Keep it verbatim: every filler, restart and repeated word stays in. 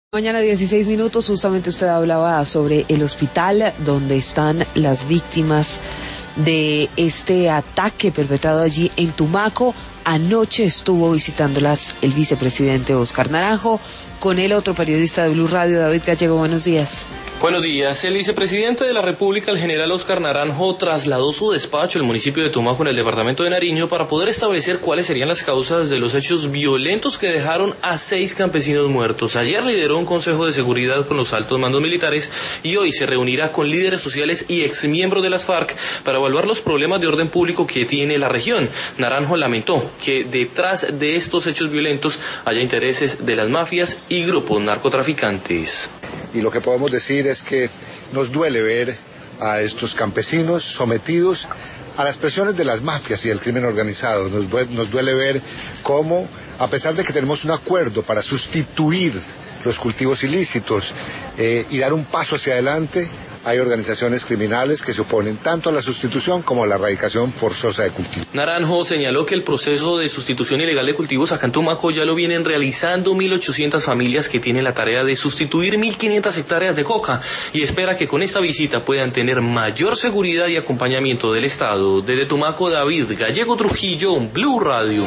Mañana dieciséis minutos, justamente usted hablaba sobre el hospital donde están las víctimas de este ataque perpetrado allí en Tumaco. Anoche estuvo visitándolas el vicepresidente Oscar Naranjo, con el otro periodista de Blue Radio, David Gallego. Buenos días. Buenos días. El vicepresidente de la República, el general Oscar Naranjo, trasladó su despacho al municipio de Tumaco, en el departamento de Nariño, para poder establecer cuáles serían las causas de los hechos violentos que dejaron a seis campesinos muertos. Ayer lideró un consejo de seguridad con los altos mandos militares y hoy se reunirá con líderes sociales y exmiembros de las FARC para evaluar los problemas de orden público que tiene la región. Naranjo lamentó que detrás de estos hechos violentos haya intereses de las mafias y grupos narcotraficantes. Y lo que podemos decir es que nos duele ver a estos campesinos sometidos a las presiones de las mafias y del crimen organizado. Nos, nos duele ver cómo, a pesar de que tenemos un acuerdo para sustituir los cultivos ilícitos eh, y dar un paso hacia adelante, hay organizaciones criminales que se oponen tanto a la sustitución como a la erradicación forzosa de cultivos. Naranjo señaló que el proceso de sustitución ilegal de cultivos acá en Tumaco ya lo vienen realizando mil ochocientas familias que tienen la tarea de sustituir mil quinientas hectáreas de coca, y espera que con esta visita puedan tener mayor seguridad y acompañamiento del Estado. Desde Tumaco, David Gallego Trujillo, Blue Radio.